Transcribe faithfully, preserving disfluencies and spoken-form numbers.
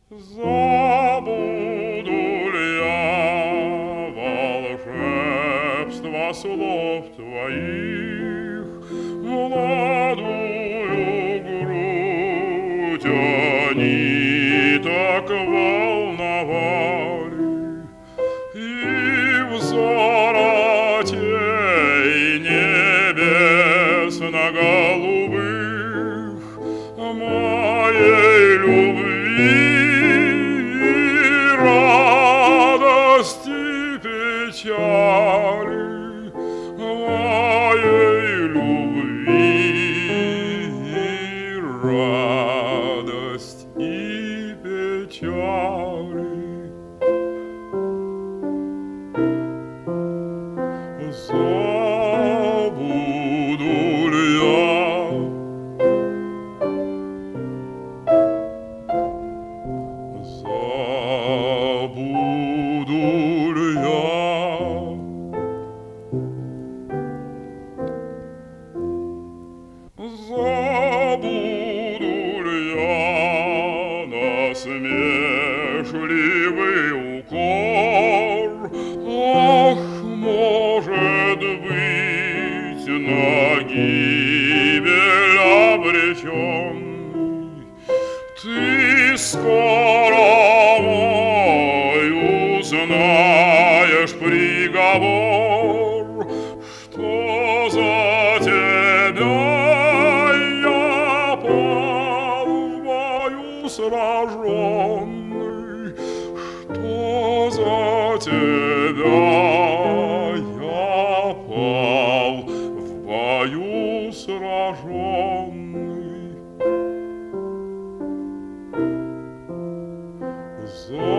Забуду ли я волшебство слов твоих, молодую грудь они так волновали, и взор очей небесно-голубых моей любви, радости, печали, моей любви, радость и печали. Забуду ли я Забуду ли я Забуду ли я насмешливый укор? Ах, может быть, на гибель обреченный, ты скоро мой узнаешь приговор, что за тебя я пал в бою сраженный, что за тебя я пал в бою сраженный.